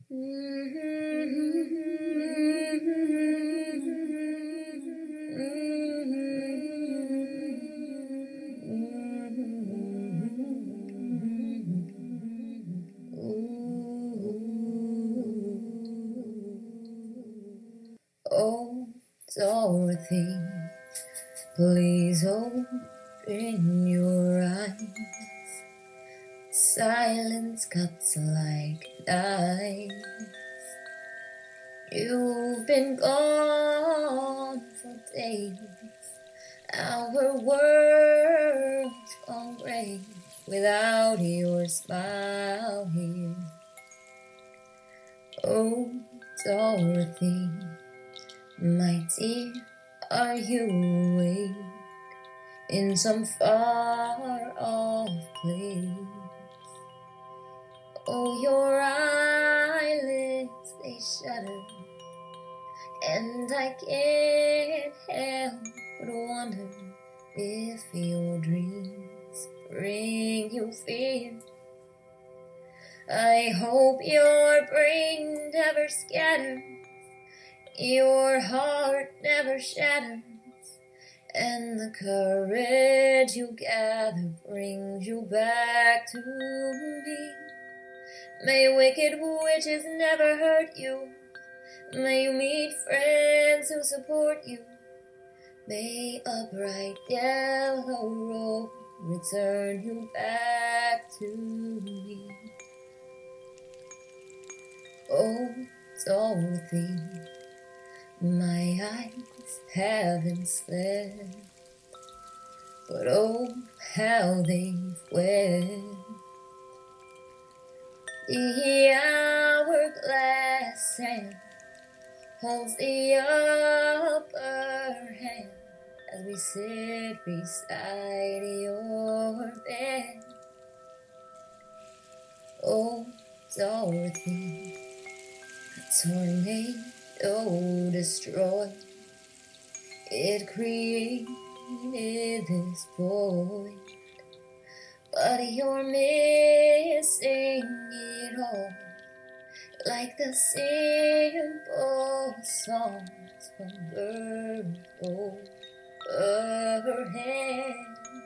Oh, Dorothy, please open your eyes. Silence cuts like knives. You've been gone for days. Our world's gone gray without your smile here. Oh, Dorothy, my dear, are you awake in some far-off place? Oh, your eyelids, they shudder, and I can't help but wonder if your dreams bring you fear. I hope your brain never scatters, your heart never shatters, and the courage you gather brings you back to me. May wicked witches never hurt you. May you meet friends who support you. May a bright yellow robe return you back to me. Oh, Dorothy, my eyes haven't slept, but oh, how they've wept. The hourglass hand holds the upper hand as we sit beside your bed. Oh, Dorothy, a tornado destroyed. It created this void, but you're missing it all, like the simple songs from birds overhead.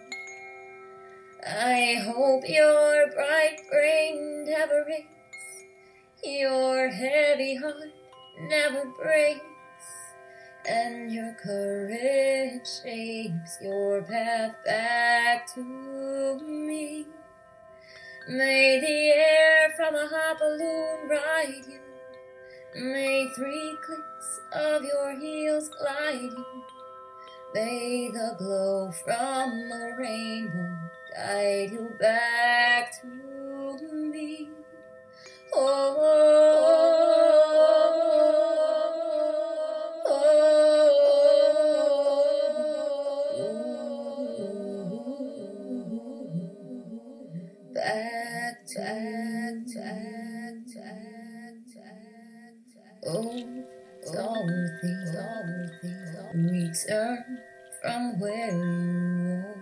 I hope your bright brain never aches, your heavy heart never breaks, and your courage shapes your path back to me. May the air from a hot balloon ride you. May 3 clicks of your heels glide you. May the glow from a rainbow guide you back to me. Oh, Dorothy, return from where you are.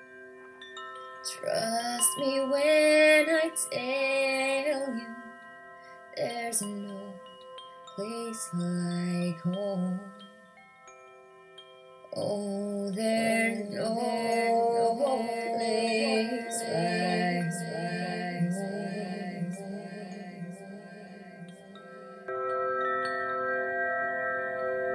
Trust me when I tell you, there's no place like home. Oh, there's no